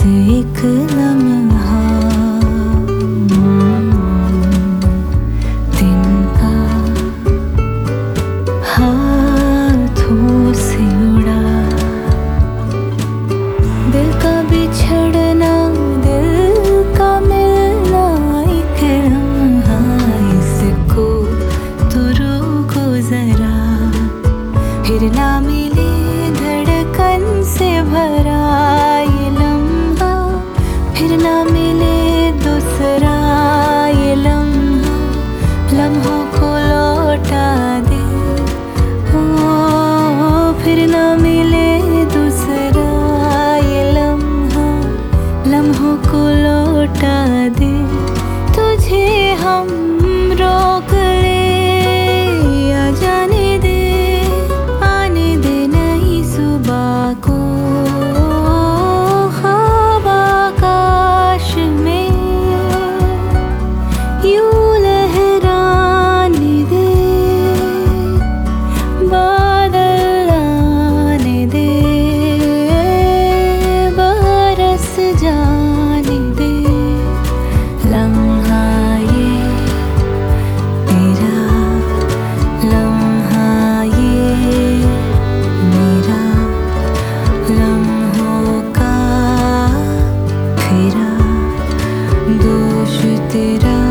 एक लम्हा दिन का हाथों से उड़ा, दिल का बिछड़ना, दिल का मिलना, एक लम्हा इसको तो रोको जरा, फिर ना मिले धड़कन से भरा ये लम्हा, फिर ना मिले दूसरा ये लम्हा, लम्हों को लौटा दे, ओ फिर ना मिले दूसरा ये लम्हा, लम्हों को लौटा दे। तुझे हम रोक ले या जाने दे, आने दे नई सुबह को, ख्वाब आकाश में यूं लहराने दे, बादल आने दे, बरस जाने दे। लम्हा ये तेरा, लम्हा ये मेरा, लम्हों का फेरा, दोष तेरा।